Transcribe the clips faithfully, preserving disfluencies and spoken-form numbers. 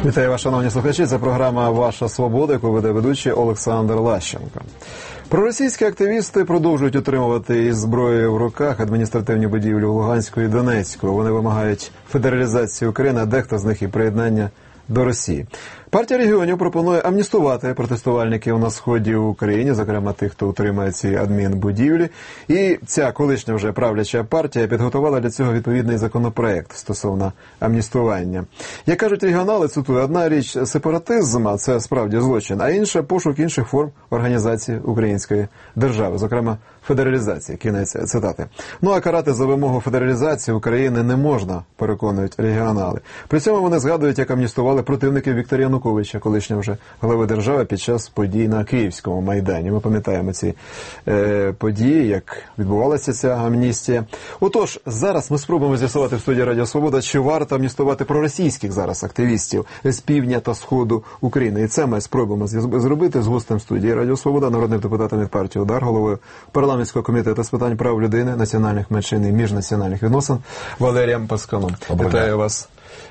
Вітаю вас, шановні слухачі. Це програма «Ваша свобода», яку веде ведучий Олександр Лащенко. Проросійські активісти продовжують утримувати із зброєю в руках адміністративні будівлі у Луганську і Донецьку. Вони вимагають федералізації України, а дехто з них і приєднання до Росії. Партія регіонів пропонує амністувати протестувальників на сході України, зокрема тих, хто утримує ці адмінбудівлі. І ця колишня вже правляча партія підготувала для цього відповідний законопроект стосовно амністування. Як кажуть регіонали, цитую, одна річ сепаратизм, а це справді злочин, а інша пошук інших форм організації української держави, зокрема федералізації, кінець цитати. Ну а карати за вимогу федералізації України не можна, переконують регіонали. При цьому вони згадують, як амністували противників Віктора Януковича, колишнього вже голови держави, під час подій на Київському Майдані. Ми пам'ятаємо ці е, події, як відбувалася ця амністія. Отож, зараз ми спробуємо з'ясувати в студії Радіо Свобода, чи варто амністувати проросійських зараз активістів з півдня та сходу України. І це ми спробуємо зробити з гостем студії Радіо Свобода, народним депутатом від партії «Удар», головою парламентського комітету з питань прав людини, національних меншин і міжнаціональних відносин Валерієм Паскалом. Вітаю вас.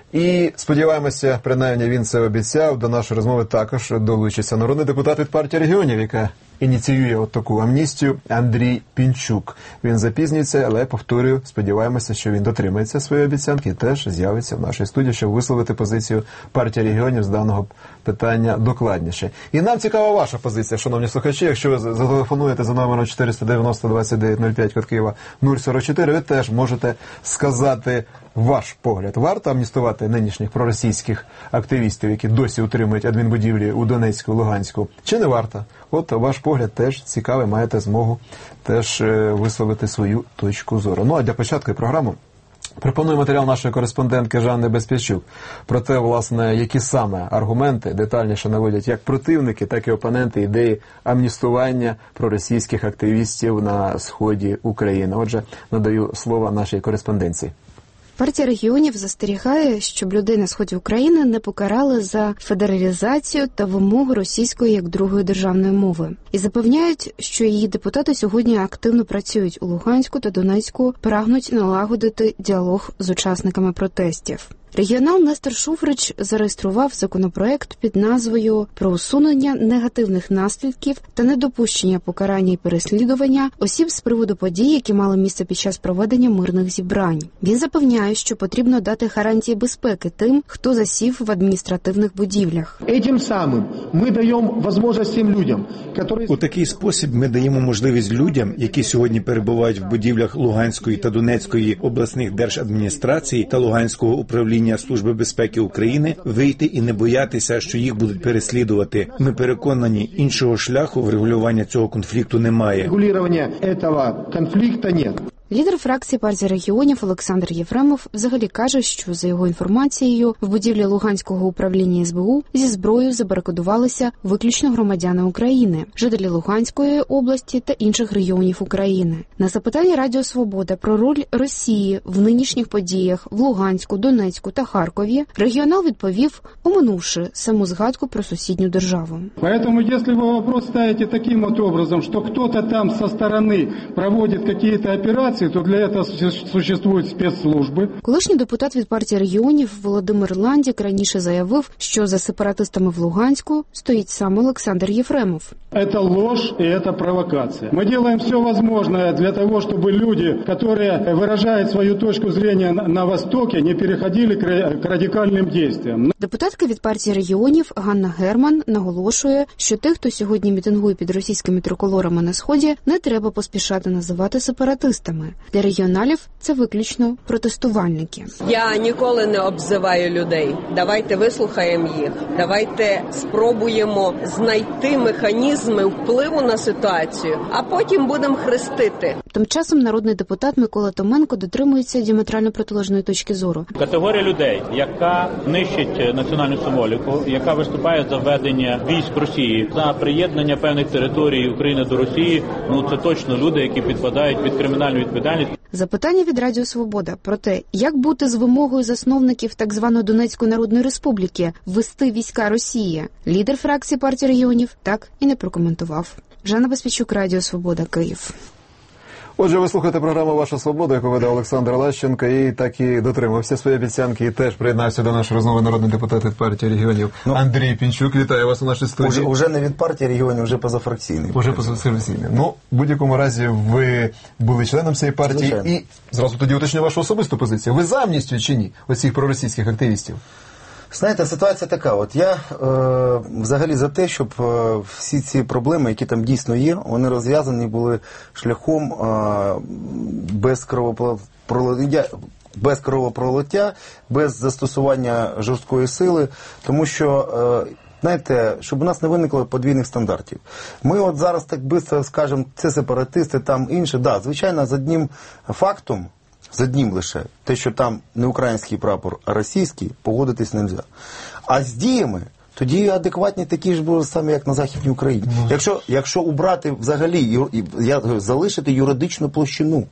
І сподіваємося, принаймні він це обіцяв, до нашої розмови також долучиться народний депутат від партії регіонів, яка ініціює от таку амністію, Андрій Пінчук. Він запізнюється, але, повторюю, сподіваємося, що він дотримається своєї обіцянки і теж з'явиться в нашій студії, щоб висловити позицію партії регіонів з даного питання докладніше. І нам цікава ваша позиція, шановні слухачі. Якщо ви зателефонуєте за номером чотириста дев'яносто двадцять дев'ять нуль п'ять, код Києва нуль сорок чотири, ви теж можете сказати ваш погляд. Варто амністувати нинішніх проросійських активістів, які досі утримують адмінбудівлі у Донецьку, Луганську, чи не варто? От ваш погляд теж цікавий, маєте змогу теж висловити свою точку зору. Ну а для початку програми пропоную матеріал нашої кореспондентки Жанни Безпечук про те, власне, які саме аргументи детальніше наводять як противники, так і опоненти ідеї амністування проросійських активістів на сході України. Отже, надаю слово нашій кореспонденції. Партія регіонів застерігає, щоб людей на сході України не покарали за федералізацію та вимогу російської як другої державної мови. І запевняють, що її депутати сьогодні активно працюють у Луганську та Донецьку, прагнуть налагодити діалог з учасниками протестів. Регіонал Нестор Шуфрич зареєстрував законопроект під назвою «Про усунення негативних наслідків та недопущення покарання і переслідування осіб з приводу подій, які мали місце під час проведення мирних зібрань». Він запевняє, що потрібно дати гарантії безпеки тим, хто засів в адміністративних будівлях. Этим самим ми даємо можливість тим людям, які... У такий спосіб ми даємо можливість людям, які сьогодні перебувають в будівлях Луганської та Донецької обласних держадміністрацій та Луганського управління Служби безпеки України, вийти і не боятися, що їх будуть переслідувати. Ми переконані, іншого шляху врегулювання цього конфлікту немає. Регулювання цього конфлікту немає. Лідер фракції партії регіонів Олександр Єфремов взагалі каже, що, за його інформацією, в будівлі Луганського управління ес бе у зі зброєю забарикадувалися виключно громадяни України, жителі Луганської області та інших регіонів України. На запитання Радіо Свобода про роль Росії в нинішніх подіях в Луганську, Донецьку та Харкові, регіонал відповів, оминувши саму згадку про сусідню державу. Тому, якщо ви вопрос ставите таким от образом, що хтось там зі сторони проводить якісь операції, то для цього существують спецслужби. Колишній депутат від партії регіонів Володимир Ландік раніше заявив, що за сепаратистами в Луганську стоїть сам Олександр Єфремов. Це ложь і це провокація. Ми робимо все можливе для того, щоб люди, які виражають свою точку зрення на Востокі, не переходили к радикальним діям. Депутатка від партії регіонів Ганна Герман наголошує, що тих, хто сьогодні мітингує під російськими триколорами на Сході, не треба поспішати називати сепаратистами. Для регіоналів це виключно протестувальники. Я ніколи не обзиваю людей. Давайте вислухаємо їх. Давайте спробуємо знайти механізми впливу на ситуацію, а потім будемо хрестити. Тим часом народний депутат Микола Томенко дотримується діаметрально протилежної точки зору. Категорія людей, яка нищить національну символіку, яка виступає за введення військ Росії, за приєднання певних територій України до Росії, ну це точно люди, які підпадають під кримінальну відповідальність. Запитання від Радіо Свобода про те, як бути з вимогою засновників так званої Донецької Народної Республіки ввести війська Росії, лідер фракції партії регіонів так і не прокоментував. Жанна Безпечук, Радіо Свобода, Київ. Отже, ви слухаєте програму «Ваша свобода», яку веде Олександр Лащенко, і так і дотримався своєї обіцянки, і теж приєднався до нашої розмови народний депутат від партії регіонів ну, Андрій Пінчук. Вітаю вас у нашій студії. Уже, уже не від партії регіонів, вже позафракційний. Уже позафракційний. Ну, в будь-якому разі, ви були членом цієї партії. Звичайно. І зразу тоді уточню вашу особисту позицію. Ви за амністію чи ні? Оцих проросійських активістів? Знаєте, ситуація така. От я е, взагалі за те, щоб е, всі ці проблеми, які там дійсно є, вони розв'язані були шляхом е, без кровопролиття, без кровопролиття, без застосування жорсткої сили, тому що, е, знаєте, щоб у нас не виникло подвійних стандартів. Ми от зараз так швидко скажемо, це сепаратисти, там інше. Да, звичайно, з одним фактом, з одним лише, те, що там не український прапор, а російський, погодитись не можна. А з діями, тоді адекватні такі ж були самі, як на Західній Україні. Mm. Якщо, якщо убрати взагалі, я, залишити юридичну площину,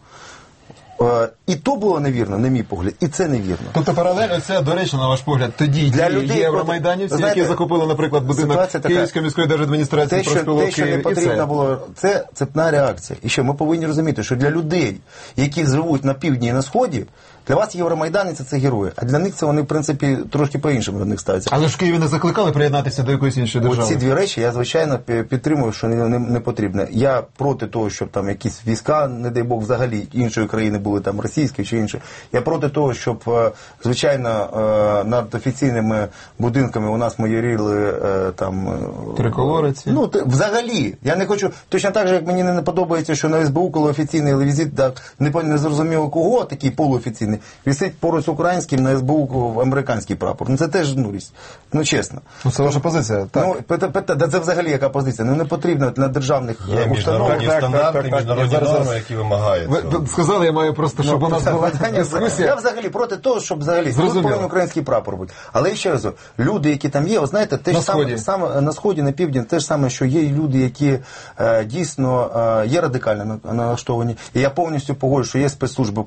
е, і то було невірно, на мій погляд, і це невірно. Тобто паралельно це, до речі, на ваш погляд, тоді для людей, євромайданівці, знаєте, які закупили, наприклад, будинок Київської міської держадміністрації, те, що, те, що не потрібно було, це цепна реакція. І ще ми повинні розуміти, що для людей, які живуть на півдні і на сході, для вас євромайданівці – це герої, а для них це вони, в принципі, трошки по-іншому до них ставляться. Але ж в Києві не закликали приєднатися до якоїсь іншої держави? Оці дві речі я, звичайно, підтримую, що не, не, не потрібно. Я проти того, щоб там якісь війська, не дай Бог, взагалі іншої країни були, там, російські чи інші. Я проти того, щоб, звичайно, над офіційними будинками у нас майоріли там... Триколориці? Ну, взагалі. Я не хочу... Точно так же, як мені не подобається, що на ес бе у, коли офіційний візит, так, не, не зрозуміло кого, такий полуофіційний, висить поруч з українським на ес бе у американський прапор. Ну це теж дурість. Ну чесно. Ну це ваша позиція. Так. Ну, пета, пета, да, це взагалі яка позиція? Ну не потрібно на державних є міжнародні так, стандарти, так, так, міжнародні так, норми, зараз... які вимагають. Ви сказали, я маю просто, щоб ну, у нас була дискусія. Я взагалі проти того, щоб взагалі тут повинен український прапор бути. Але ще раз, люди, які там є, ви знаєте, те ж саме, саме на сході, на півдні, те ж саме, що є люди, які е, дійсно е, є радикально налаштовані. І я повністю погоджуюсь, що є спецслужби,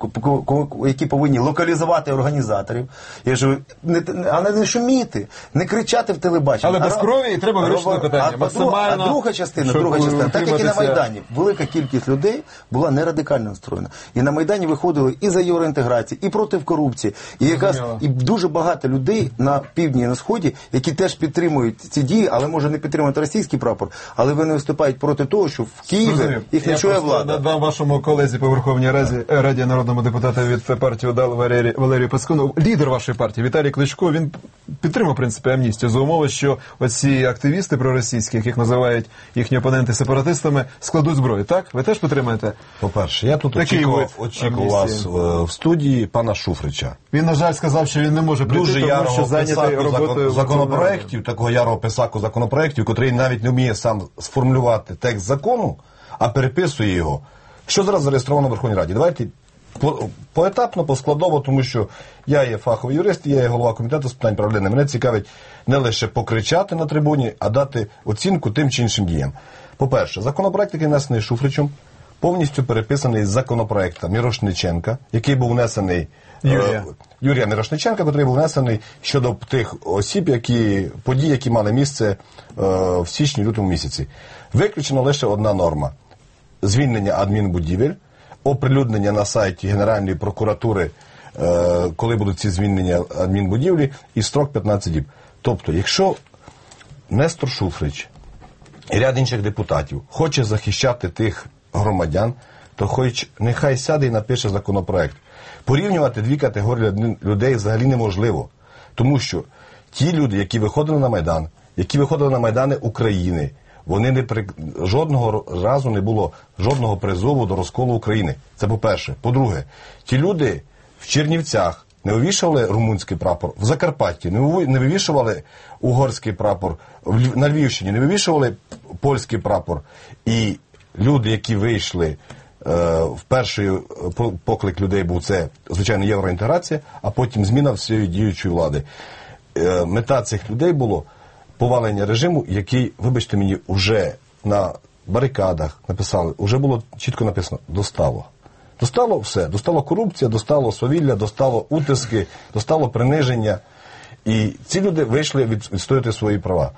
які повинні локалізувати організаторів. Я ж не, але не шуміти, не кричати в телебаченні. Але без крові і треба вирішити питання. А, максимально, а друга частина, друга частина, так як і на Майдані, велика кількість людей була не радикально настроєна. І на Майдані виходили і за євроінтеграцію, і проти корупції. І якраз і дуже багато людей на півдні і на сході, які теж підтримують ці дії, але може не підтримують російський прапор, але вони виступають проти того, що в Києві їх не чує влада. Я надам вашому колезі по Верховній Раді, Раді народному депутату від партії УДАЛ Валерію, Валерію Пацкану, лідер вашої партії Віталій Кличко, він підтримав, в принципі, амністію за умови, що оці активісти проросійські, яких називають їхні опоненти сепаратистами, складуть зброю. Так? Ви теж підтримуєте? По-перше, я тут очікував, очікував вас в студії пана Шуфрича. Він, на жаль, сказав, що він не може прийти, дуже тому що зайнятий роботою законопроєктів, такого ярого писаку законопроєктів, котрий навіть не вміє сам сформулювати текст закону, а переписує його. Що зараз зареєстровано в Верховній Раді? Давайте по, поетапно, поскладово, тому що я є фаховий юрист, я є голова комітету з питань правління. Мене цікавить не лише покричати на трибуні, а дати оцінку тим чи іншим діям. По-перше, законопроект, який внесений Шуфричем, повністю переписаний з законопроекта Мірошниченка, який був внесений Юрія, е, Юрія Мірошниченка, який був внесений щодо тих осіб, які, подій, які мали місце е, в січні-лютому місяці. Виключена лише одна норма – звільнення адмінбудівель, оприлюднення на сайті Генеральної прокуратури, е, коли будуть ці звільнення адмінбудівлі, і строк п'ятнадцять діб. Тобто, якщо Нестор Шуфрич і ряд інших депутатів хоче захищати тих громадян, то хоч нехай сяде і напише законопроект. Порівнювати дві категорії людей взагалі неможливо. Тому що ті люди, які виходили на Майдан, які виходили на Майдани України, вони не при... жодного разу не було жодного призову до розколу України. Це по-перше. По-друге, ті люди в Чернівцях не вивішували румунський прапор, в Закарпатті не вивішували угорський прапор, на Львівщині не вивішували польський прапор. І люди, які вийшли, е, в перший поклик людей був це, звичайно, євроінтеграція, а потім зміна всієї діючої влади. Е, мета цих людей було повалення режиму, який, вибачте мені, вже на барикадах написали, вже було чітко написано «достало». Достало все. Достало корупція, достало свавілля, достало утиски, достало приниження. І ці люди вийшли відстояти свої права.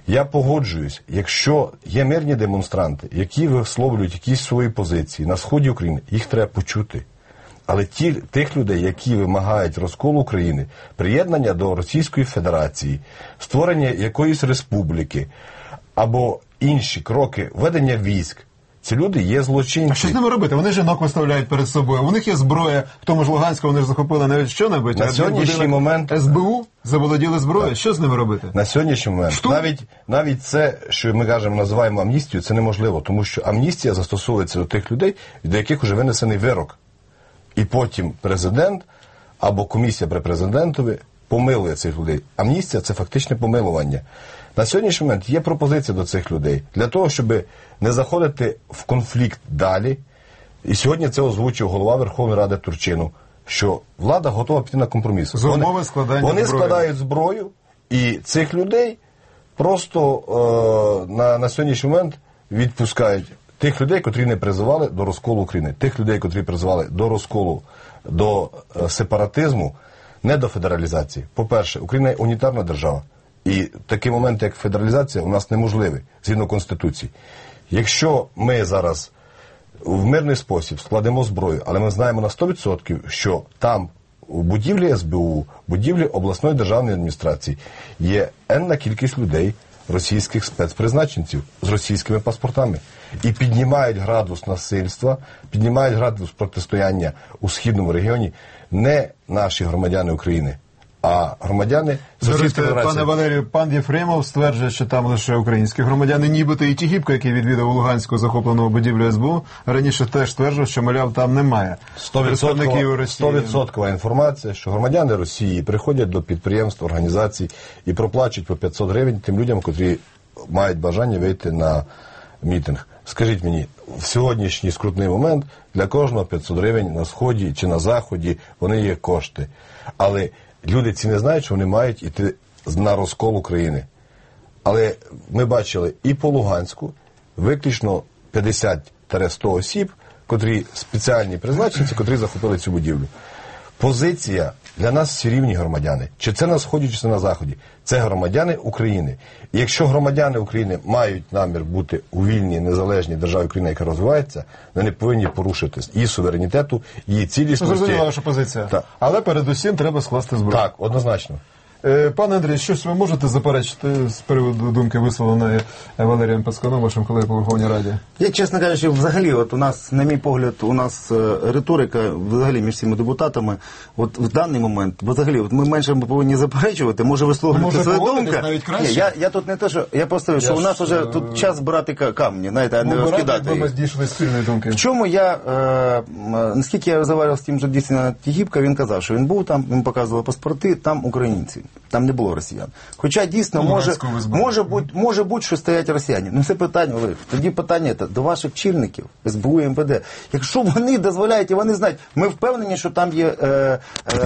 Я погоджуюсь, якщо є мирні демонстранти, які висловлюють якісь свої позиції на сході України, їх треба почути. Але ті, тих людей, які вимагають розколу України, приєднання до Російської Федерації, створення якоїсь республіки або інші кроки ведення військ, ці люди є злочинці. А що з ними робити? Вони жінок виставляють перед собою. У них є зброя, в тому ж Луганську вони ж захопили навіть що-небудь. На сьогоднішній момент ес бе у заволоділи зброєю. Так. Що з ними робити? На сьогоднішній момент навіть, навіть це, що ми кажемо, називаємо амністією, це неможливо, тому що амністія застосовується до тих людей, до яких вже винесений вирок. І потім президент або комісія при президентові помилує цих людей. Амністія – це фактичне помилування. На сьогоднішній момент є пропозиція до цих людей для того, щоб не заходити в конфлікт далі. І сьогодні це озвучив голова Верховної Ради Турчинов, що влада готова піти на компроміс. З умови складання зброї. Вони складають зброю, і цих людей просто е, на, на сьогоднішній момент відпускають. Тих людей, котрі не призивали до розколу України, тих людей, котрі призивали до розколу, до е, сепаратизму, не до федералізації. По-перше, Україна є унітарна держава, і такий момент, як федералізація, у нас неможливий, згідно Конституції. Якщо ми зараз в мирний спосіб складемо зброю, але ми знаємо на сто відсотків, що там у будівлі ес бе у, будівлі обласної державної адміністрації є енна кількість людей, російських спецпризначенців з російськими паспортами. І піднімають градус насильства, піднімають градус протистояння у східному регіоні не наші громадяни України, а громадяни Російської Федерації. Пане Валерію, пан Єфремов стверджує, що там лише українські громадяни, нібито і Тігіпко, який відвідав у Луганську захоплену будівлю ес бе у, раніше теж стверджував, що, мовляв, там немає сто відсотків інформація, що громадяни Росії приходять до підприємств, організацій і проплачують по п'ятсот гривень тим людям, котрі мають бажання вийти на мітинг. Скажіть мені, в сьогоднішній скрутний момент для кожного п'ятсот гривень на Сході чи на Заході вони є кошти. Але люди ці не знають, що вони мають йти на розкол України. Але ми бачили і по Луганську виключно п'ятдесят сто осіб, котрі спеціальні призначенці, котрі захопили цю будівлю. Позиція для нас всі рівні громадяни. Чи це на Сході, чи це на Заході. Це громадяни України. І якщо громадяни України мають намір бути у вільній, незалежній державі України, яка розвивається, вони повинні порушити її суверенітету, її цілісності. Зрозуміла ваша позиція. Так. Але передусім треба скласти зброю. Так, однозначно. Пане Андрій, щось ви можете заперечити з приводу думки, висловленої Валерієм Пацканом, вашим колегою по Верховній Раді? Я, чесно кажучи, взагалі, от у нас, на мій погляд, у нас риторика взагалі між всіма депутатами, от в даний момент, взагалі, от ми менше повинні заперечувати, може висловлювати свою думку. Ні, я, я тут не те, що, я просто, що я у нас вже ж... тут час брати камні, знаєте, а не розкидати їх. Ми дійшли спільної думки. В чому я, е, наскільки я розмовляв з тим же дійсно Тігіпко, він казав, що він був там, він показував паспорти, там українці. Там не було росіян. Хоча дійсно ну, може, може бути, може бути, що стоять росіяни. Ну це питання, Олег. Тоді питання це до ваших чільників, ес бе у і ем ве де. Якщо вони дозволяють і вони знають, ми впевнені, що там є, е,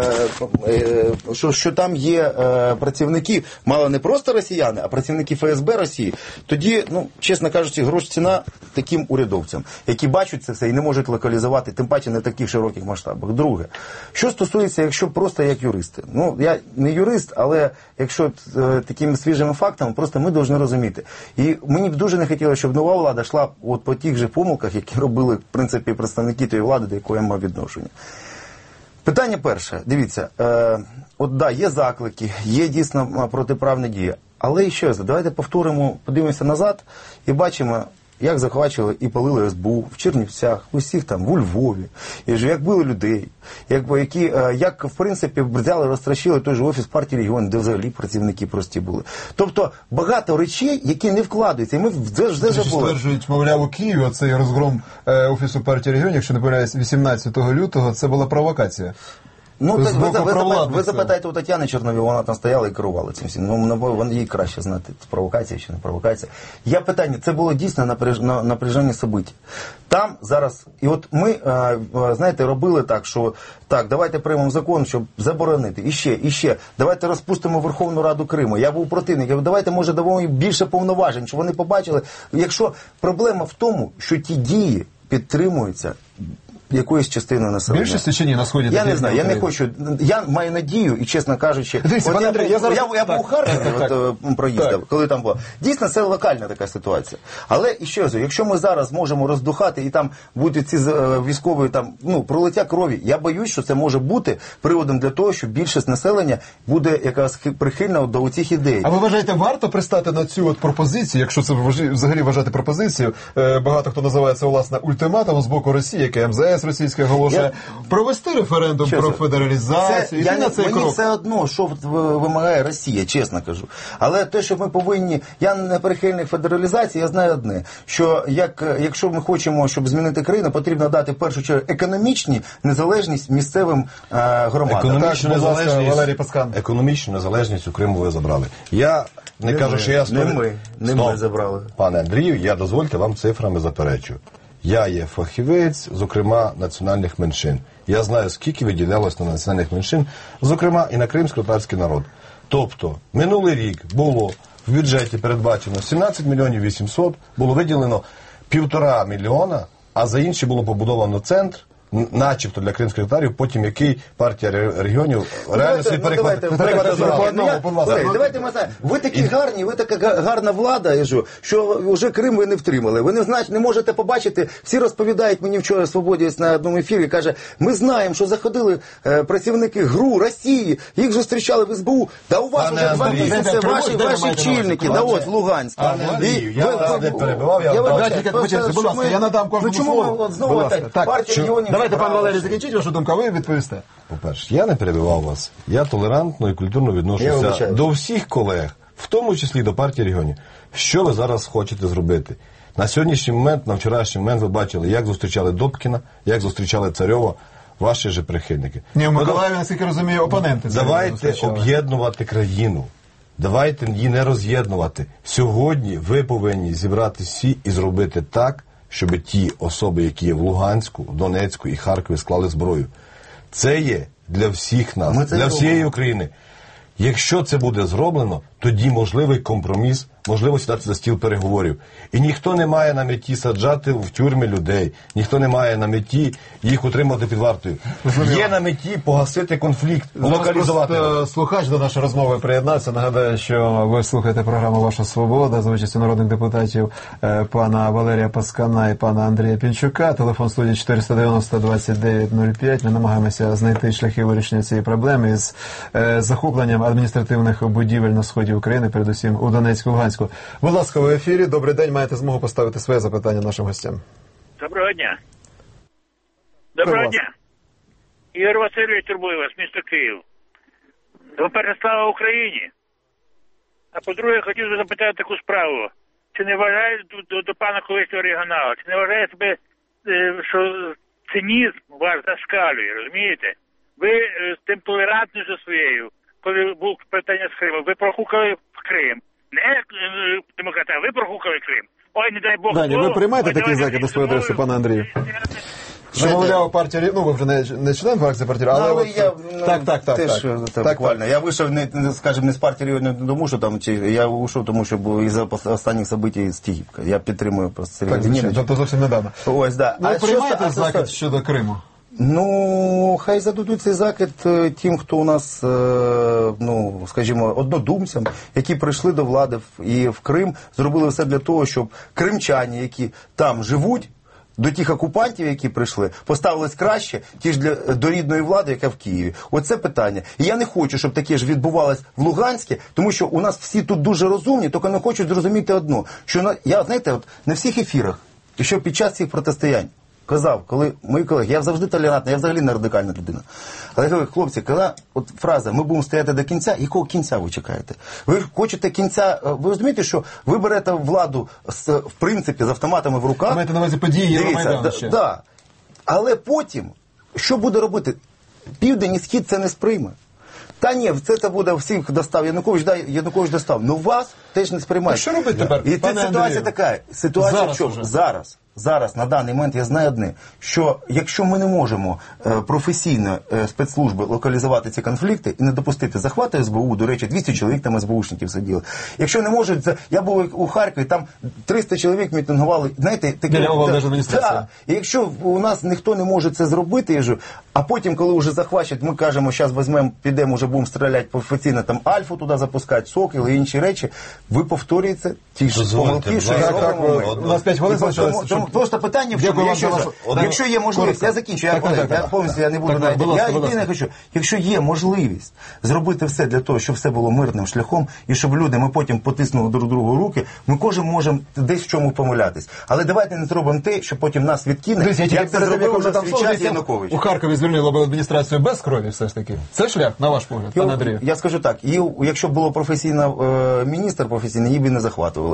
е, е, що, що там є е, працівники, мало не просто росіяни, а працівники еф ес бе Росії, тоді, ну, чесно кажучи, грош ціна таким урядовцям, які бачать це все і не можуть локалізувати, тим паче не в таких широких масштабах. Друге, що стосується, якщо просто як юристи. Ну, я не юрист, але якщо е, такими свіжими фактами, просто ми повинні розуміти. І мені б дуже не хотілося, щоб нова влада йшла от по тих же помилках, які робили, в принципі, представники тієї влади, до якої я мав відношення. Питання перше. Дивіться, е, от да, є заклики, є дійсно протиправні дії. Але ще раз, давайте повторимо, подивимося назад і бачимо, як захвачували і палили ес бе у в Чернівцях, в усіх там, у Львові, і як били людей, як, які, як в принципі, взяли, розтрощили той же офіс партії регіону, де взагалі працівники прості були. Тобто, багато речей, які не вкладаються, і ми завжди забули. Стверджують, мовляв, у Києві, оцей розгром е, офісу партії регіонів, якщо не помиляюсь, вісімнадцятого лютого, це була провокація. Ну, так ви, ви, ви, ви запитаєте у Тетяни Чорновій, вона там стояла і керувала цим всім. Ну, вона їй краще знати, провокація чи не провокація. Я питання, це було дійсно напряж, на, напряжені события. Там зараз, і от ми, а, знаєте, робили так, що так, давайте приймемо закон, щоб заборонити. І ще, і ще, давайте розпустимо Верховну Раду Криму. Я був противник, давайте, може, дамо їм більше повноважень, щоб вони побачили. Якщо проблема в тому, що ті дії підтримуються якоїсь частини населення. Більшості чи ні на сході? Я не знаю, я не хочу. Я маю надію, і чесно кажучи, Дивіться, от я, Андрій, був, я зараз- я, я так, був у Харкові, так, от, так. проїздив, Так. коли там було. Дійсно, це локальна така ситуація. Але і ще раз, якщо ми зараз можемо роздухати і там будуть ці е, військові там, ну, пролиття крові, я боюсь, що це може бути приводом для того, що більшість населення буде якраз хи- прихильна до цих ідей. А ви вважаєте, варто пристати на цю от пропозицію, якщо це вважи- взагалі вважати пропозицію? Е, багато хто називає це, власне, ультиматумом з боку Росії, яке ем зе ес російське оголошує, Я- провести референдум Що про це? федералізацію, Це, йти я, на не- цей мені крок. все одно, що в- в- вимагає Росія, чесно кажу. Але те, що ми повинні, я не прихильник федералізації, я знаю одне, що як, якщо ми хочемо, щоб змінити країну, потрібно дати в першу чергу економічні незалежність місцевим е, громадам. Економічну Так, будь ласка, незалежність, Валерій Паскан. економічну незалежність у Криму ви забрали. Я не, Не кажу, ми, що я... не стори- ми, не Стоп. ми забрали. Пане Андрію, я, дозвольте, вам цифрами заперечу. Я є фахівець, зокрема, національних меншин. Я знаю, скільки виділялось на національних меншин, зокрема, і на кримсько-татарський народ. Тобто, минулий рік було в бюджеті передбачено сімнадцять мільйонів вісімсот, було виділено півтора мільйона, а за інші було побудовано центр, н- начебто для кримських татарів, потім який партія ре- регіонів реально собі Ну, давайте, перекладає. ну, давайте, по давайте, одному, я- будь ласка. Слухай, давайте ми знаємо. Ви такі гарні, ви така га- гарна влада, я кажу, що вже Крим ви не втримали. Ви не знаєте, не можете побачити. Всі розповідають мені вчора Свободі на одному ефірі. Каже, ми знаємо, що заходили е, працівники ГРУ, Росії, їх зустрічали в ес бе у. Да у вас Пане вже два Андрій, місяці де ви ваші, маєте ваші на увазі? чільники, да Пане- от, з Луганська. Пане Андрію, я ви- вас ви- не перебивав, я вам вибачаю, Дайте, просто, почекайте, будь щоб ласка, ми- я надам кожному Ну чому слово. ви от знову Будь ласка. так, Так, партія що- регіонів... Давайте, пан справа. Валерій, закінчіть вашу думку, а ви відповісте. По-перше, я не перебивав вас. Я толерантно і культурно Я відношуся вибачаюсь. до всіх колег, в тому числі до партії регіонів. Що ви зараз хочете зробити? На сьогоднішній момент, на вчорашній момент ви бачили, як зустрічали Добкіна, як зустрічали Царьова, ваші же прихильники. Ні, в Ну, Миколаєві, наскільки розумію, опоненти. цього Давайте зустрічали. об'єднувати країну. Давайте її не роз'єднувати. Сьогодні ви повинні зібрати всі і зробити так, щоб ті особи, які є в Луганську, Донецьку і Харкові, склали зброю. Це є для всіх нас, Ми це для робимо. всієї України. Якщо це буде зроблено, тоді можливий компроміс, можливо сідати за стіл переговорів. І ніхто не має на меті саджати в тюрми людей, ніхто не має на меті їх утримати під вартою. Є на меті погасити конфлікт, локалізувати. Зараз його. просто слухач до нашої розмови приєднався. Нагадаю, що ви слухаєте програму «Ваша свобода» за участю народних депутатів е, пана Валерія Паскана і пана Андрія Пінчука. Телефон студії чотириста дев'яносто двадцять дев'ять нуль п'ять. Ми намагаємося знайти шляхи вирішення цієї проблеми із е, захопленням адміністративних будівель на сході України, передусім у Донецьку, Луганську. Будь ласка, ви в ефірі. Добрий день. Маєте змогу поставити своє запитання нашим гостям. Доброго дня. Доброго Будь дня. Ігор Васильович турбує вас, місто Київ. По-перше, слава Україні. А по-друге, хотів би запитати таку справу. Чи не вважає до, до, до пана колишнього регіонала, чи не вважає себе, е, що цинізм ваш заскалює, розумієте? Ви е, з тим толерантністю своєю, коли був питання з Кримом, ви прохукали в Крим. Не е, демократи, а ви прохукали Крим. Ой, не дай Бог. Дані, ви Богу, приймаєте ой, такий давайте закид на свою адресу, пане Андрію? Що, Знаєте- мовляв, партія, Ре- ну, ви вже не, не член фракції партії, але, Але от, я ну, так, так, так, теж так, це так, буквально. Я вийшов не, не скажімо, не з партії регіонів, не тому, що там чи я вийшов, тому що був із-за останніх событий з Тігівка. Я підтримую просто Сергія так, звичайно, Леонідовича. тобто зовсім недавно. Ось, да. Ви що приймаєте ста- а закид що- щодо Криму? Ну, хай зададуть цей закид е, тим, хто у нас, е, ну, скажімо, однодумцям, які прийшли до влади в- і в Крим, зробили все для того, щоб кримчані, які там живуть, до тих окупантів, які прийшли, поставились краще, ті ж для, до рідної влади, яка в Києві. Оце питання. І я не хочу, щоб таке ж відбувалось в Луганську, тому що у нас всі тут дуже розумні, тільки не хочуть зрозуміти одно, що на, я, знаєте, от на всіх ефірах, і що під час цих протистоянь, казав, коли мої колеги, я завжди толерантний, я взагалі не радикальна людина. Але я говорю, хлопці, коли от фраза «ми будемо стояти до кінця», якого кінця ви чекаєте? Ви хочете кінця, ви розумієте, що ви берете владу з, в принципі з автоматами в руках. Ви маєте на увазі події Євромайдану да, ще? да. Але потім, що буде робити? Південь і Схід це не сприйме. Та ні, це, це буде всіх достав. Янукович, да, Янукович достав. Ну вас теж не сприймають. Так що робити тепер, І пане це ситуація Андрію? така. Ситуація Зараз в чому? уже. Зараз. зараз, на даний момент, я знаю одне, що якщо ми не можемо е, професійно е, спецслужби локалізувати ці конфлікти і не допустити захвату ес бе у, до речі, двісті чоловік там ес бе ушників сиділи. Якщо не можуть, це, я був у Харкові, там триста чоловік мітингували, знаєте, такі... Да, і якщо у нас ніхто не може це зробити, я ж, а потім, коли вже захвачать, ми кажемо, зараз візьмемо, підемо, вже будемо стріляти офіційно, там Альфу туди запускати, Сокіл і інші речі, ви повторюєте ті ж помилки, що я робимо ми. У нас п'ять хвилин залишилося. Тому просто питання в чому, якщо, якщо є можливість, я закінчу, я, так, так, я повністю я не буду навіть, я єдине хочу, якщо є можливість зробити все для того, щоб все було мирним шляхом, і щоб люди, ми потім потиснули друг другу руки, ми кожен можемо десь в чому помилятись. Але давайте не зробимо те, що потім нас відкине, як це зробив вже свій час Янукович. У Харкові звільнили б адміністрацію без крові все ж таки. Це шлях, на ваш погляд, пане Андрію? Я скажу так, і, якщо б було професійно е, міністр професійний, її б не захватували.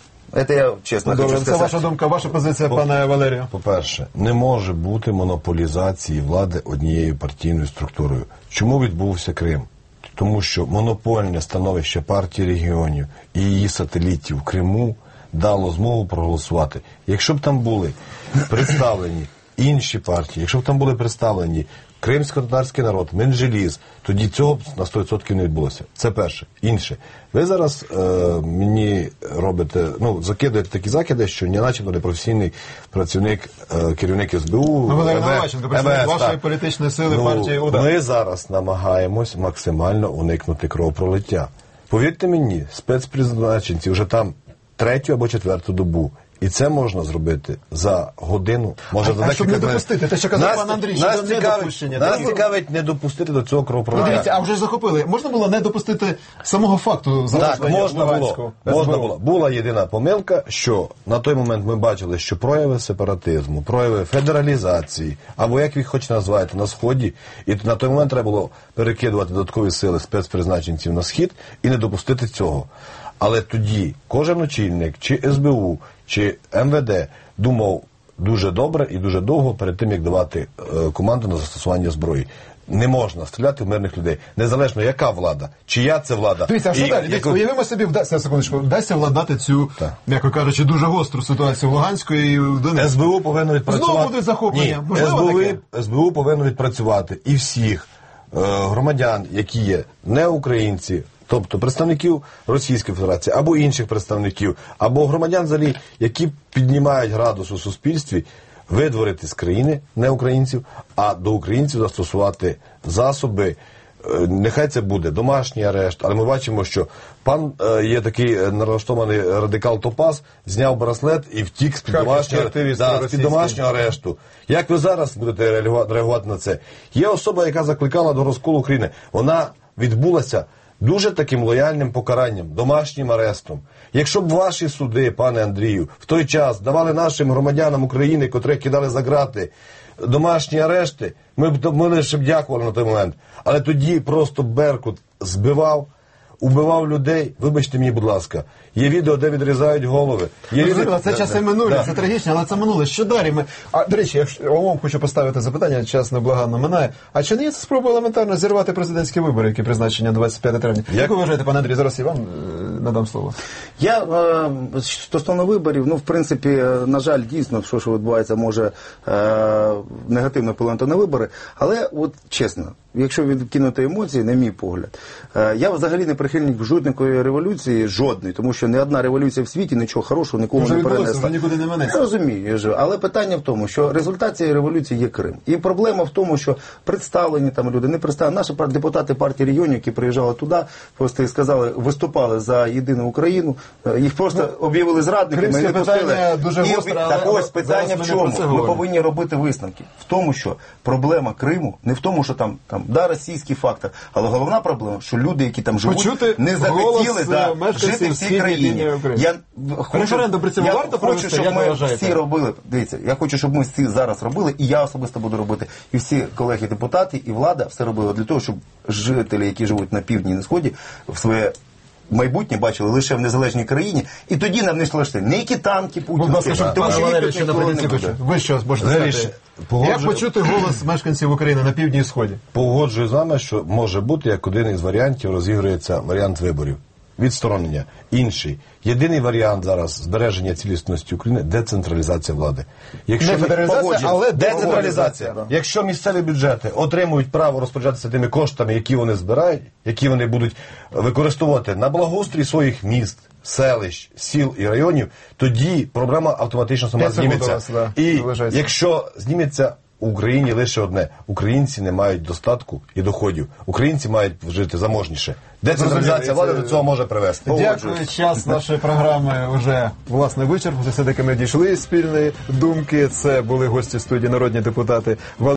Це я чесно Добре, хочу це сказати. ваша думка, ваша позиція, По, пане Валерію. По-перше, не може бути монополізації влади однією партійною структурою. Чому відбувся Крим? Тому що монопольне становище партії регіонів і її сателітів в Криму дало змогу проголосувати. Якщо б там були представлені інші партії, якщо б там були представлені кримсько-татарський народ, Менджеліз, тоді цього б на сто відсотків не відбулося. Це перше. Інше. Ви зараз е, мені робите, ну, закидаєте такі закиди, що не начебто непрофесійний працівник, е, керівник ес бе у, ну, Валерій Наливайченко, представник вашої політичної сили, ну, партії УДА. Ми зараз намагаємось максимально уникнути кровопролиття. Повірте мені, спецпризначенці вже там третю або четверту добу. І це можна зробити за годину. Може, а, за а щоб не декілька допустити, те, що казав пан Андрій, нас щодо цікавить, недопущення. Нас цікавить не допустити до цього кровопролиття. Ну, дивіться, а вже ж захопили. Можна було не допустити самого факту так, можна було. Можна було. Була єдина помилка, що на той момент ми бачили, що прояви сепаратизму, прояви федералізації, або як ви їх хочете називати, на Сході, і на той момент треба було перекидувати додаткові сили спецпризначенців на Схід і не допустити цього. Але тоді кожен очільник, чи ес бе у, чи ем ве де думав дуже добре і дуже довго перед тим, як давати е, команду на застосування зброї. Не можна стріляти в мирних людей. Незалежно, яка влада, чия це влада. Дивіться, а що і, далі? Як... Уявимо собі, вдасться, секундочку, вдасться владати цю, так, м'яко кажучи, дуже гостру ситуацію в Луганську і в Донецьку. ес бе у повинно відпрацювати. Знову будуть захоплення. Ні, ес бе у, ес бе у повинно відпрацювати і всіх е, громадян, які є не українці, тобто представників Російської Федерації, або інших представників, або громадян взагалі, які піднімають градус у суспільстві, видворити з країни не українців, а до українців застосувати засоби. Нехай це буде домашній арешт, але ми бачимо, що пан е, є такий налаштований радикал Топас, зняв браслет і втік з-під домашнього, да, з-під домашнього арешту. Як ви зараз будете реагувати на це? Є особа, яка закликала до розколу України. Вона відбулася дуже таким лояльним покаранням, домашнім арестом. Якщо б ваші суди, пане Андрію, в той час давали нашим громадянам України, котрих кидали за грати, домашні арешти, ми б ми лише б дякували на той момент. Але тоді просто Беркут збивав, убивав людей. Вибачте мені, будь ласка, є відео, де відрізають голови. Є відео... відео... Це часи минулі, да. Це трагічно, але це минуле. Що далі? Ми... А, до речі, я вам хочу поставити запитання, час неблаганно минає. А чи не є це спроба елементарно зірвати президентські вибори, які призначені двадцять п'ятого травня? Як, Як ви вважаєте, пане Андрій, зараз і вам е, надам слово. Я, е, стосовно виборів, ну, в принципі, на жаль, дійсно, що ж відбувається, може е, негативно впливати на вибори, але, от, чесно, якщо відкинути емоції, на мій погляд, е, я взагалі не прихильник жодної революції, жодної, тому що не одна революція в світі нічого хорошого нікому вже не перенесла. Вже нікуди не минеться. Я розумію, але питання в тому, що результат цієї революції є Крим. І проблема в тому, що представлені там люди, не представлені. Наші депутати партії регіонів, які приїжджали туди, просто і сказали, виступали за єдину Україну, їх просто ну, об'явили зрадниками. Кримське питання дуже гостре, але... Так ось питання в чому? Ми повинні робити висновки. В тому, що проблема Криму не в тому, що там, там да, російський фактор, але головна проблема, що люди, які там живуть, почути не захотіли да, жити в цій країні. Я хочу, референдум при цьому я варто провести, хочу, щоб ми всі робили. Дивіться, я хочу, щоб ми всі зараз робили, і я особисто буду робити, і всі колеги-депутати, і влада все робили для того, щоб жителі, які живуть на півдні і на сході, в своє майбутнє бачили лише в незалежній країні, і тоді нам не йшли не які танки путінські, тому що Валерій, що наприкінці хоче. Ви що можете сказати? Погоджу... Як почути голос мешканців України на півдні і сході? Погоджую з вами, що може бути, як один із варіантів розігрується варіант виборів. відсторонення. Інший. Єдиний варіант зараз збереження цілісності України – децентралізація влади. Якщо Не федералізація, погоджуємо- але децентралізація. да. Якщо місцеві бюджети отримують право розпоряджатися тими коштами, які вони збирають, які вони будуть використовувати на благоустрій своїх міст, селищ, сіл і районів, тоді проблема автоматично сама п'ять секунд у зніметься. вас, да, І залишається. якщо зніметься, в Україні лише одне. Українці не мають достатку і доходів. Українці мають жити заможніше. Децентралізація влади до цього може привести. Дякую. Час нашої програми вже, власне, вичерпався. Все-таки ми дійшли спільної думки. Це були гості студії, народні депутати